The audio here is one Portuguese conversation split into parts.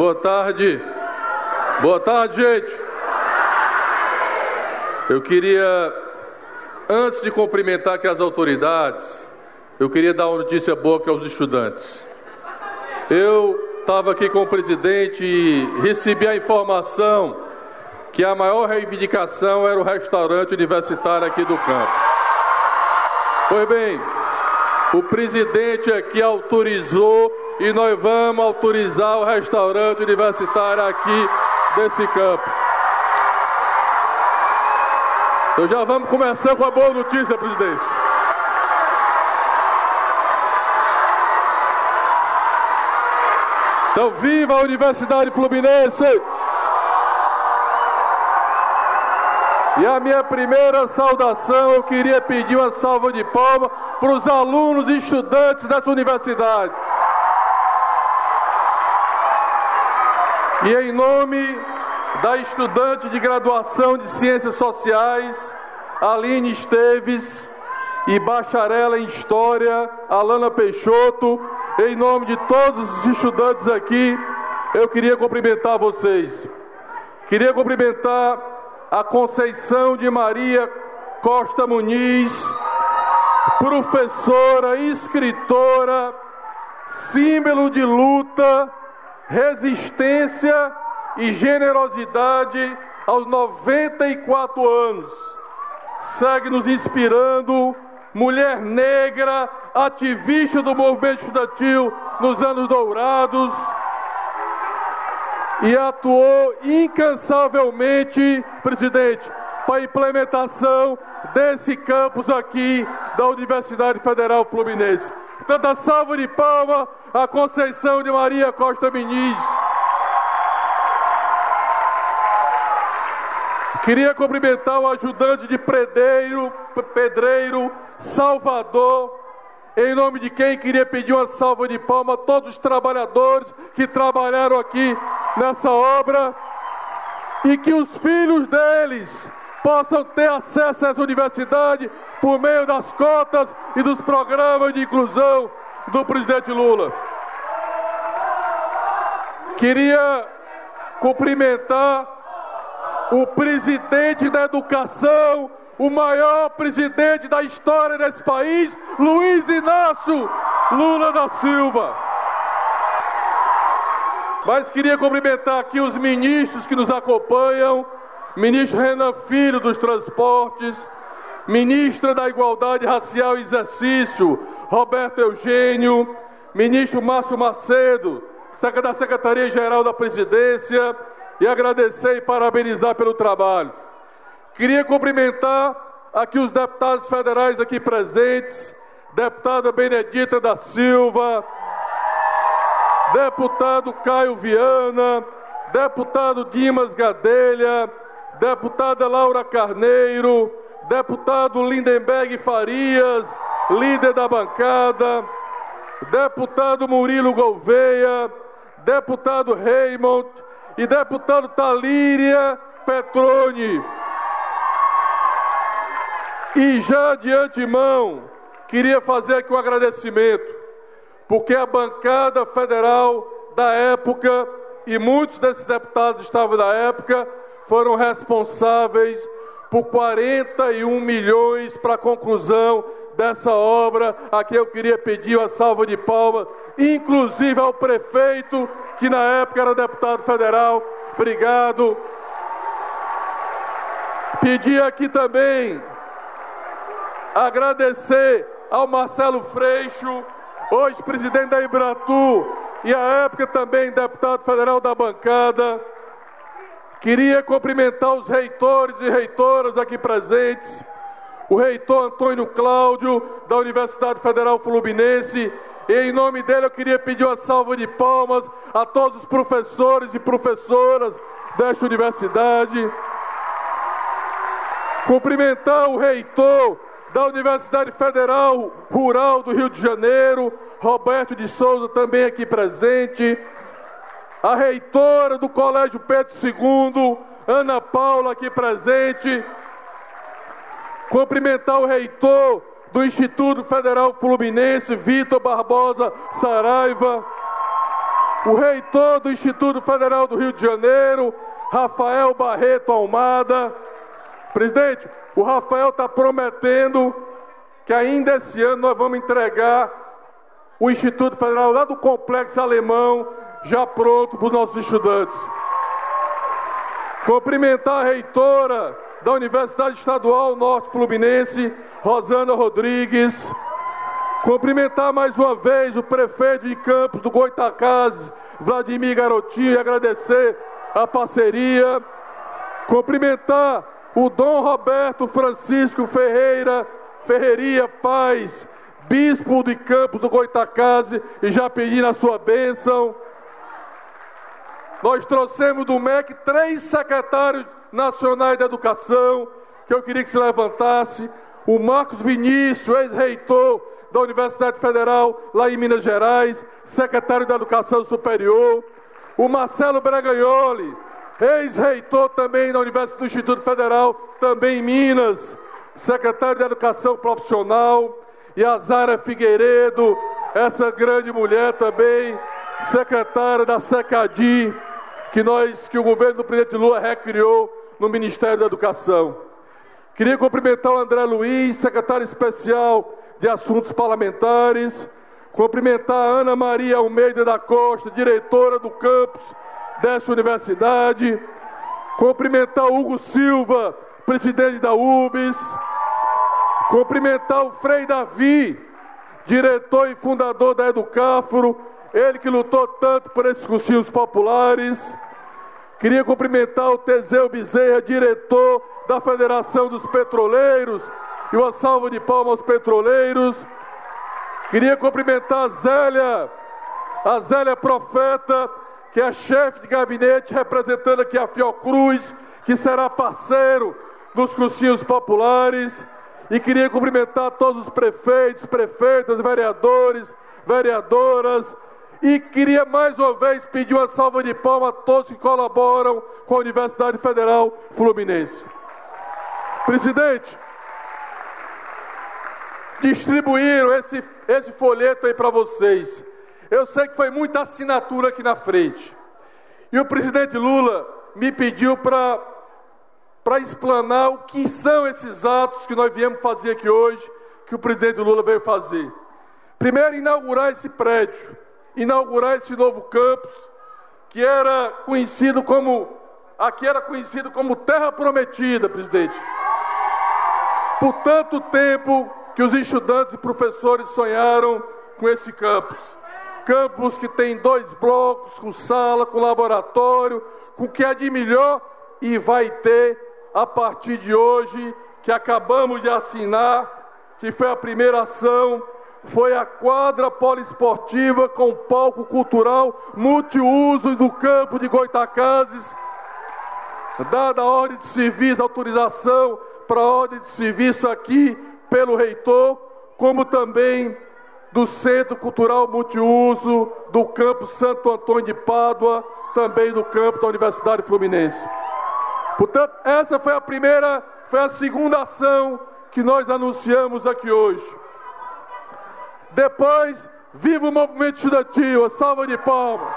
Boa tarde. Boa tarde, gente. Eu queria, antes de cumprimentar aqui as autoridades, eu queria dar uma notícia boa aqui aos estudantes. Eu estava aqui com o presidente e recebi a informação que a maior reivindicação era o restaurante universitário aqui do campo. Pois bem, o presidente aqui autorizou e nós vamos autorizar o restaurante universitário aqui desse campus. Então já vamos começar com a boa notícia, presidente. Então, viva a Universidade Fluminense! E a minha primeira saudação, eu queria pedir uma salva de palmas para os alunos e estudantes dessa universidade. E em nome da estudante de graduação de Ciências Sociais, Aline Esteves, e bacharela em História, Alana Peixoto, em nome de todos os estudantes aqui, eu queria cumprimentar vocês. Queria cumprimentar a Conceição de Maria Costa Muniz, professora, escritora, símbolo de luta, resistência e generosidade aos 94 anos. Segue nos inspirando, mulher negra, ativista do movimento estudantil nos anos dourados, e atuou incansavelmente, presidente, para a implementação desse campus aqui da Universidade Federal Fluminense. Portanto, a salva de palmas a Conceição de Maria Costa Muniz. Queria cumprimentar o ajudante de pedreiro Salvador, em nome de quem queria pedir uma salva de palmas a todos os trabalhadores que trabalharam aqui nessa obra, e que os filhos deles possam ter acesso a essa universidade por meio das cotas e dos programas de inclusão do presidente Lula. Queria cumprimentar o presidente da educação, o maior presidente da história desse país, Luiz Inácio Lula da Silva. Mas queria cumprimentar aqui os ministros que nos acompanham, ministro Renan Filho dos Transportes, ministra da Igualdade Racial e Exercício, Roberto Eugênio, ministro Márcio Macedo, da Secretaria-Geral da Presidência, e agradecer e parabenizar pelo trabalho. Queria cumprimentar aqui os deputados federais aqui presentes, deputada Benedita da Silva, deputado Caio Viana, deputado Dimas Gadelha, deputada Laura Carneiro, deputado Lindenberg Farias, líder da bancada, deputado Murilo Gouveia, deputado Raymond e deputado Talíria Petroni. E já de antemão, queria fazer aqui um agradecimento, porque a bancada federal da época, e muitos desses deputados estavam da época, foram responsáveis por 41 milhões para a conclusão dessa obra. Aqui eu queria pedir uma salva de palmas, inclusive ao prefeito, que na época era deputado federal. Obrigado. Pedir aqui também, agradecer ao Marcelo Freixo, hoje presidente da Embratur, e à época também deputado federal da bancada. Queria cumprimentar os reitores e reitoras aqui presentes, o reitor Antônio Cláudio, da Universidade Federal Fluminense, e em nome dele eu queria pedir uma salva de palmas a todos os professores e professoras desta universidade. Cumprimentar o reitor da Universidade Federal Rural do Rio de Janeiro, Roberto de Souza, também aqui presente. A reitora do Colégio Pedro II, Ana Paula, aqui presente. Cumprimentar o reitor do Instituto Federal Fluminense, Vitor Barbosa Saraiva. o reitor do Instituto Federal do Rio de Janeiro, Rafael Barreto Almada. Presidente, o Rafael está prometendo que ainda esse ano nós vamos entregar o Instituto Federal lá do Complexo Alemão, já pronto para os nossos estudantes. Cumprimentar a reitora da Universidade Estadual Norte Fluminense, Rosana Rodrigues. Cumprimentar mais uma vez o prefeito de Campos do Goytacazes, Vladimir Garotinho, e agradecer a parceria. Cumprimentar o Dom Roberto Francisco Ferreira Paz, bispo de Campos do Goytacazes, e já pedindo a sua bênção. Nós trouxemos do MEC 3 secretários nacionais da educação, que eu queria que se levantasse. O Marcos Vinícius, ex-reitor da Universidade Federal, lá em Minas Gerais, secretário da Educação Superior. O Marcelo Bregagnoli, ex-reitor também da Universidade do Instituto Federal, também em Minas, secretário da Educação Profissional. E a Zara Figueiredo, essa grande mulher também, secretária da SECADI, que o governo do presidente Lula recriou no Ministério da Educação. Queria cumprimentar o André Luiz, secretário especial de Assuntos Parlamentares. Cumprimentar a Ana Maria Almeida da Costa, diretora do campus dessa universidade. Cumprimentar o Hugo Silva, presidente da UBS. Cumprimentar o Frei Davi, diretor e fundador da Educafro, ele que lutou tanto por esses cursinhos populares. Queria cumprimentar o Teseu Bezerra, diretor da Federação dos Petroleiros, e uma salva de palmas aos petroleiros. Queria cumprimentar a Zélia Profeta, que é chefe de gabinete, representando aqui a Fiocruz, que será parceiro dos cursinhos populares. E queria cumprimentar todos os prefeitos, prefeitas, vereadores, vereadoras. E queria mais uma vez pedir uma salva de palmas a todos que colaboram com a Universidade Federal Fluminense. Presidente, distribuíram esse folheto aí para vocês. Eu sei que foi muita assinatura aqui na frente. E o presidente Lula me pediu para explanar o que são esses atos que nós viemos fazer aqui hoje, que o presidente Lula veio fazer. Primeiro, inaugurar esse prédio, inaugurar esse novo campus, que era conhecido como Terra Prometida, presidente. Por tanto tempo que os estudantes e professores sonharam com esse campus. Campus que tem 2 blocos, com sala, com laboratório, com o que há de melhor, e vai ter a partir de hoje, que acabamos de assinar, que foi a primeira ação, foi a quadra poliesportiva com palco cultural multiuso do campo de Goytacazes, dada a ordem de serviço, autorização para a ordem de serviço aqui pelo reitor, como também do Centro Cultural Multiuso do campo Santo Antônio de Pádua, também do campo da Universidade Fluminense. Portanto, essa foi a segunda ação que nós anunciamos aqui hoje. Depois, viva o movimento estudantil, a salva de palmas.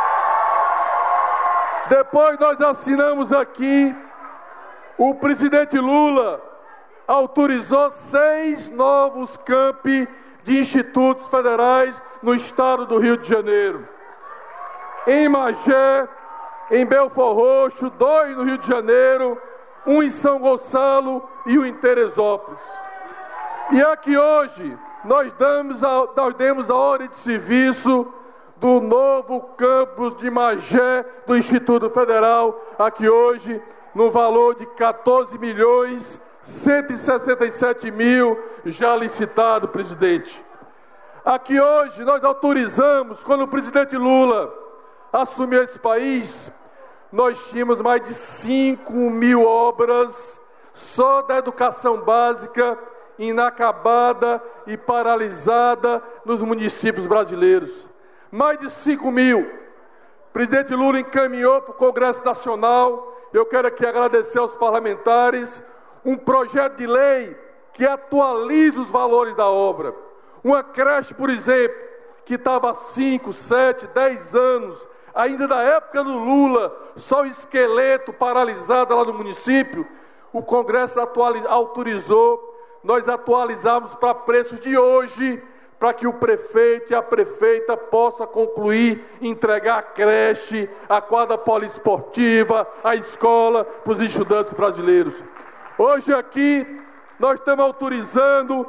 Depois nós assinamos aqui, o presidente Lula autorizou 6 novos campi de institutos federais no estado do Rio de Janeiro. Em Magé, em Belford Roxo, 2 no Rio de Janeiro, 1 em São Gonçalo e 1 em Teresópolis. E aqui hoje nós demos a ordem de serviço do novo campus de Magé do Instituto Federal, aqui hoje, no valor de 14.167.000 já licitado, presidente. Aqui hoje nós autorizamos, quando o presidente Lula assumiu esse país, nós tínhamos mais de 5.000 obras só da educação básica, inacabada e paralisada nos municípios brasileiros. Mais de 5.000. O presidente Lula encaminhou para o Congresso Nacional, eu quero aqui agradecer aos parlamentares, um projeto de lei que atualiza os valores da obra. Uma creche, por exemplo, que estava há 5, 7, 10 anos, ainda da época do Lula, só o esqueleto paralisado lá no município, o Congresso autorizou nós atualizarmos para preços de hoje, para que o prefeito e a prefeita possam concluir, entregar a creche, a quadra poliesportiva, a escola para os estudantes brasileiros. Hoje aqui nós estamos autorizando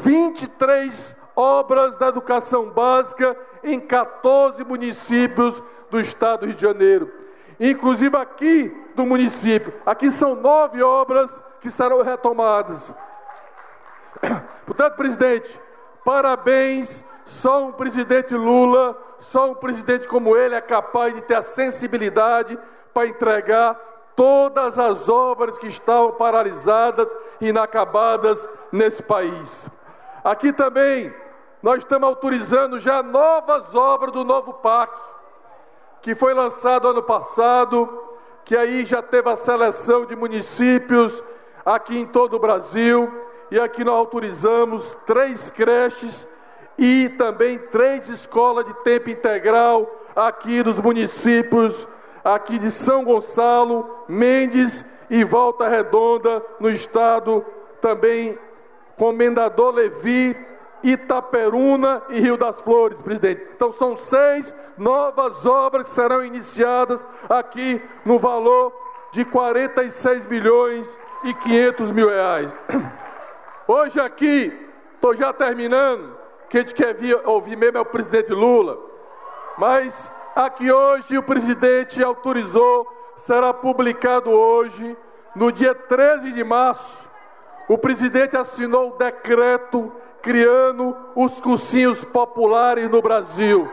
23 obras da educação básica em 14 municípios do estado do Rio de Janeiro. Inclusive aqui do município, aqui são 9 obras que serão retomadas. Portanto, presidente, parabéns, só um presidente Lula, só um presidente como ele é capaz de ter a sensibilidade para entregar todas as obras que estavam paralisadas e inacabadas nesse país. Aqui também, nós estamos autorizando já novas obras do novo PAC, que foi lançado ano passado, que aí já teve a seleção de municípios aqui em todo o Brasil, e aqui nós autorizamos 3 creches e também 3 escolas de tempo integral aqui dos municípios aqui de São Gonçalo, Mendes e Volta Redonda, no estado também, Comendador Levi, Itaperuna e Rio das Flores, presidente. Então são 6 novas obras que serão iniciadas aqui no valor de 46 milhões e 500 mil reais. Hoje aqui, estou já terminando, que a gente quer ouvir mesmo é o presidente Lula, mas aqui hoje o presidente autorizou, será publicado hoje, no dia 13 de março, o presidente assinou o decreto criando os cursinhos populares no Brasil,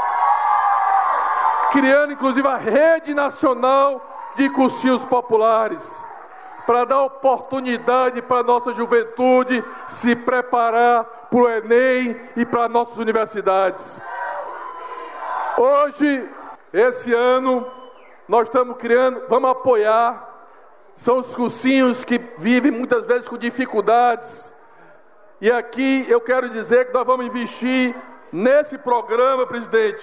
criando inclusive a rede nacional de cursinhos populares, para dar oportunidade para a nossa juventude se preparar para o Enem e para nossas universidades. Hoje, esse ano, nós estamos criando, vamos apoiar, são os cursinhos que vivem muitas vezes com dificuldades. E aqui eu quero dizer que nós vamos investir nesse programa, presidente,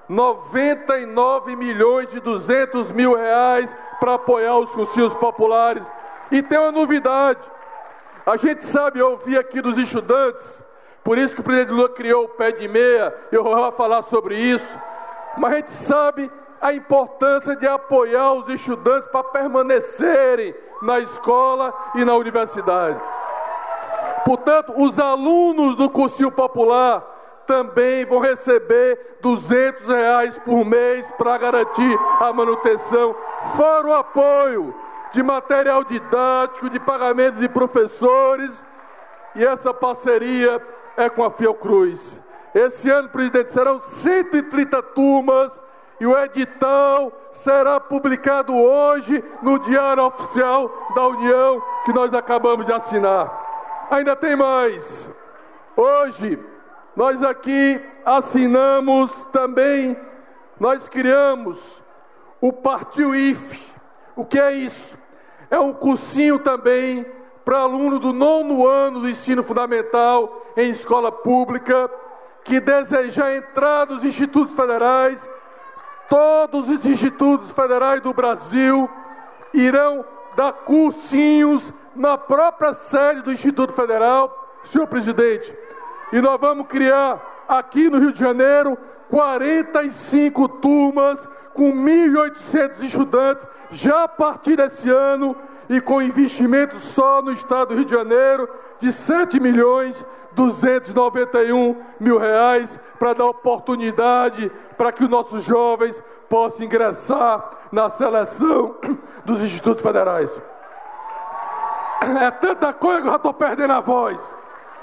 99 milhões e 200 mil reais para apoiar os cursinhos populares. E tem uma novidade, a gente sabe ouvir aqui dos estudantes, por isso que o presidente Lula criou o pé de meia, eu vou falar sobre isso, mas a gente sabe a importância de apoiar os estudantes para permanecerem na escola e na universidade. Portanto, os alunos do cursinho popular também vão receber R$200 por mês para garantir a manutenção, fora o apoio de material didático, de pagamento de professores, e essa parceria é com a Fiocruz. Esse ano, presidente, serão 130 turmas e o edital será publicado hoje no Diário Oficial da União, que nós acabamos de assinar. Ainda tem mais. Hoje, nós aqui assinamos também, nós criamos o Partiu IFE. O que é isso? É um cursinho também para aluno do 9º ano do ensino fundamental em escola pública, que desejar entrar nos institutos federais. Todos os institutos federais do Brasil irão dar cursinhos na própria sede do Instituto Federal, senhor presidente. E nós vamos criar aqui no Rio de Janeiro 45 turmas com 1.800 estudantes já a partir desse ano, e com investimento só no estado do Rio de Janeiro de 7.291.000 reais, para dar oportunidade para que os nossos jovens possam ingressar na seleção dos institutos federais. É tanta coisa que eu já estou perdendo a voz.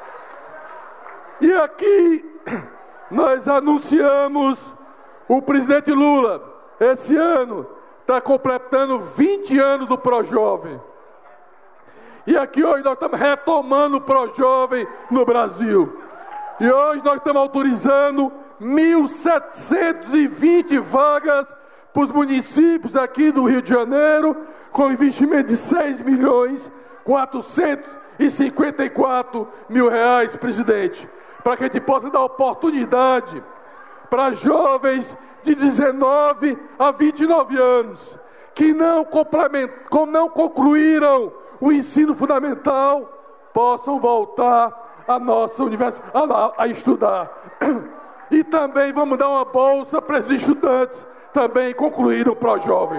E aqui nós anunciamos o presidente Lula, esse ano, está completando 20 anos do ProJovem. E aqui hoje nós estamos retomando o ProJovem no Brasil. E hoje nós estamos autorizando 1.720 vagas para os municípios aqui do Rio de Janeiro, com investimento de 6.454.000 reais, presidente, para que a gente possa dar oportunidade para jovens de 19 a 29 anos que não concluíram o ensino fundamental possam voltar à nossa universidade a estudar. E também vamos dar uma bolsa para esses estudantes também concluíram o Pró-Jovem.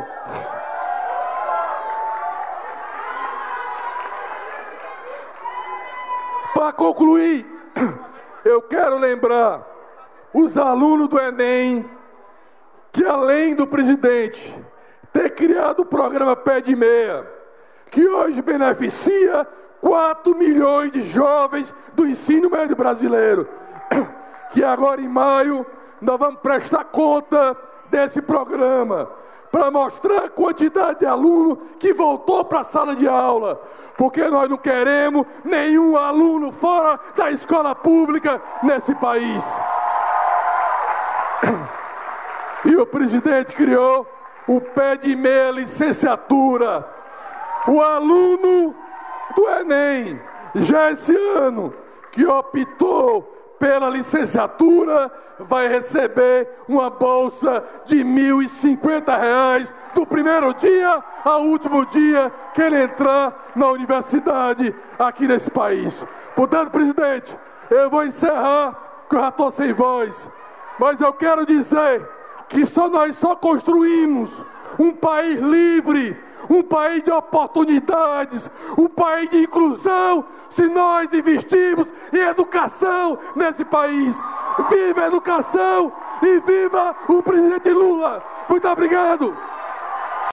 Para concluir, eu quero lembrar os alunos do Enem que, além do presidente ter criado o programa Pé de Meia, que hoje beneficia 4 milhões de jovens do ensino médio brasileiro, que agora em maio nós vamos prestar conta desse programa para mostrar a quantidade de aluno que voltou para a sala de aula, porque nós não queremos nenhum aluno fora da escola pública nesse país. E o presidente criou o Pé de Meia licenciatura. O aluno do Enem, já esse ano, que optou pela licenciatura, vai receber uma bolsa de R$ 1.050 do primeiro dia ao último dia que ele entrar na universidade aqui nesse país. Portanto, presidente, eu vou encerrar, porque eu já estou sem voz, mas eu quero dizer que nós só construímos um país livre, um país de oportunidades, um país de inclusão, se nós investirmos em educação nesse país. Viva a educação e viva o presidente Lula! Muito obrigado!